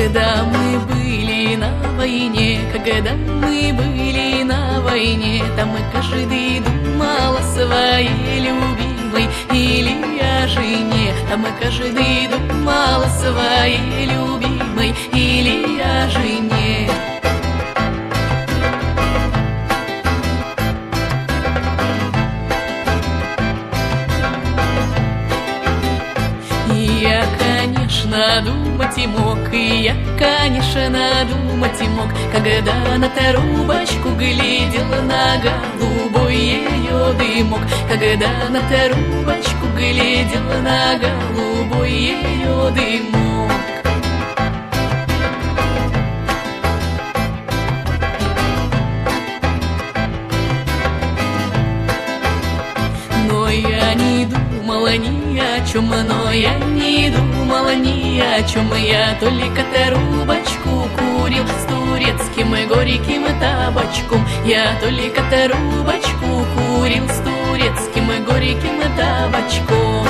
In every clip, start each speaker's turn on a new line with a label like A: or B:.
A: Когда мы были на войне, когда мы были на войне, там и каждый думал о своей любимой или о жене. Там и каждый думал о своей любимой или о жене. Я, конечно, думать и мог, и я, конечно, думать и мог, когда на трубочку глядел на голубой ее дымок, когда на трубочку глядел на голубой ее дымок. Но я не думала ни о чем, но я не думала ни о чем. Я только трубочку курил с турецким и горьким табачком. Я только трубочку курил с турецким и горьким табачком.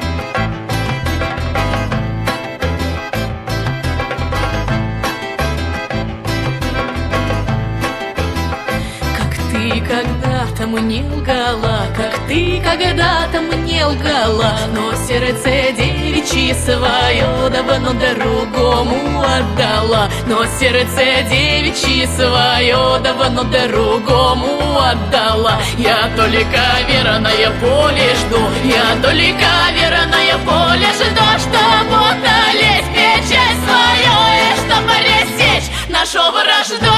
A: Когда-то мне лгала, как ты когда-то мне лгала, но сердце девичье свое давно другому отдала. Но сердце девичье свое давно другому отдала. Я только верное поле жду, я только верное поле жду, чтоб утолить печаль свою и чтоб рассечь нашу вражду.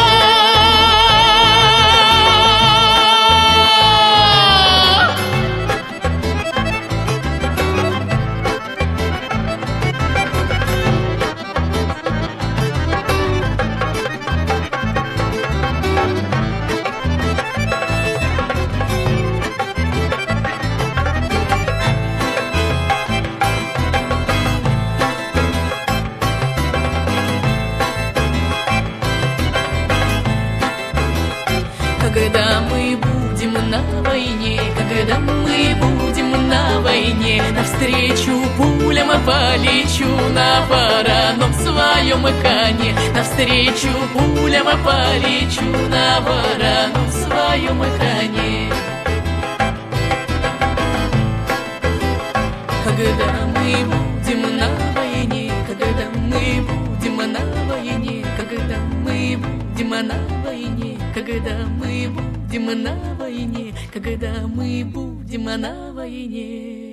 A: Когда мы будем на войне, когда мы будем на войне, навстречу пулям полечу на вороном своем коне. Навстречу пулям полечу на вороном своем коне. Когда мы будем на войне, когда мы будем на войне, когда мы будем на войне, когда мы будем на войне, когда мы будем на войне.